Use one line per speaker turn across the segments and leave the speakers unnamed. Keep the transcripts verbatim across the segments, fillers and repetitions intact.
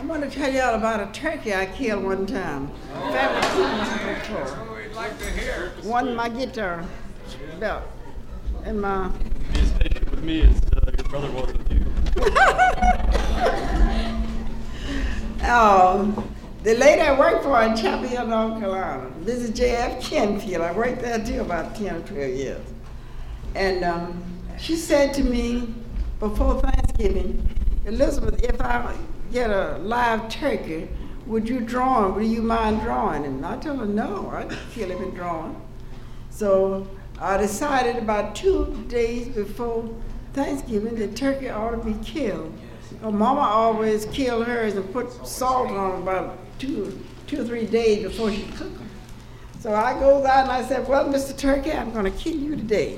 I want to tell y'all about a turkey I killed one time.
Oh,
Family
that's what we'd like to hear.
One in my guitar belt. And my...
Be as patient with me as uh, your brother was with you.
Oh, the lady I worked for in Chapel Hill, North Carolina, this is J F Kenfield. I worked there too about ten or twelve years. And um, she said to me before Thanksgiving, Elizabeth, if I get a live turkey, would you draw him? Would you mind drawing him? And I told her, no, I'd kill him and draw him. So I decided about two days before Thanksgiving that turkey ought to be killed. Well, Mama always killed hers and put salt on them about two, two or three days before she cooked them. So I goes out and I said, well, Mister Turkey, I'm going to kill you today.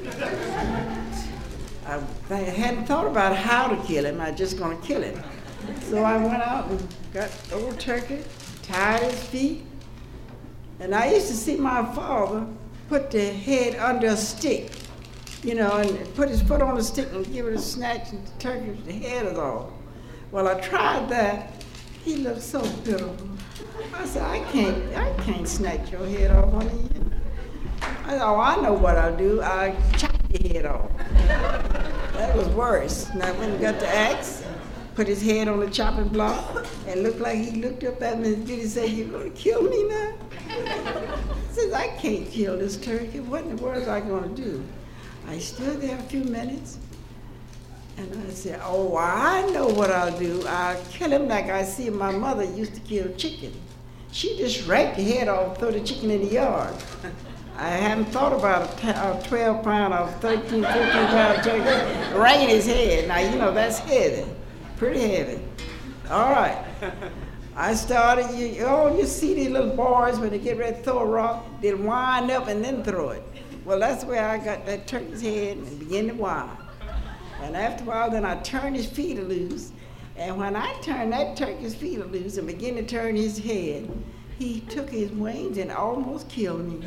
I, I hadn't thought about how to kill him. I was just going to kill him. So I went out and got old turkey, tied his feet. And I used to see my father put the head under a stick, you know, and put his foot on the stick and give it a snatch, and the turkey, the head is off. Well, I tried that. He looked so pitiful. I said, I can't, I can't snatch your head off, honey. I said, oh, I know what I'll do. I'll chop your head off. That was worse. And I went and got the axe, put his head on the chopping block, and looked like he looked up at me and did he say, you're going to kill me now? I said, I can't kill this turkey. What in the world is I going to do? I stood there a few minutes, and I said, oh, I know what I'll do. I'll kill him like I see my mother used to kill chicken. She just raked the head off, throw the chicken in the yard. I hadn't thought about a twelve pound or thirteen, fourteen pound turkey ringing his head. Now, you know, that's heavy, pretty heavy. All right. I started, you, oh, you see these little boys when they get ready to throw a rock, they wind up and then throw it. Well, that's where I got that turkey's head and began to wind. And after a while, then I turned his feet loose. And when I turned that turkey's feet loose and began to turn his head, he took his wings and almost killed me.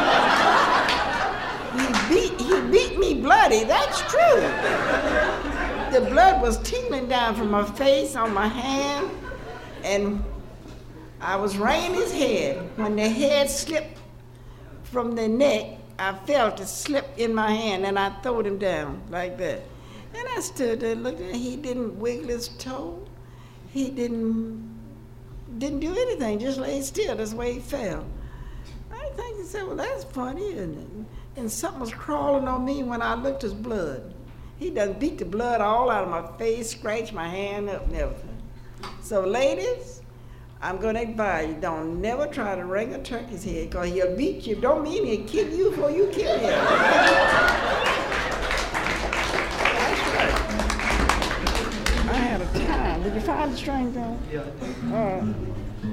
he beat he beat me bloody, that's true. The blood was tingling down from my face, on my hand, and I was wringing his head. When the head slipped from the neck, I felt it slip in my hand, and I threw him down like that. And I stood there looking at him. He didn't wiggle his toe. He didn't didn't do anything, just lay still. That's the way he fell. I think he said, well, that's funny, isn't it? And something was crawling on me when I looked at his blood. He done beat the blood all out of my face, scratched my hand up and everything. So ladies, I'm going to advise you, don't never try to wring a turkey's head, because he'll beat you. Don't mean he'll kill you before you kill him. I had a time. Did you find the string, John?
Yeah.
All right.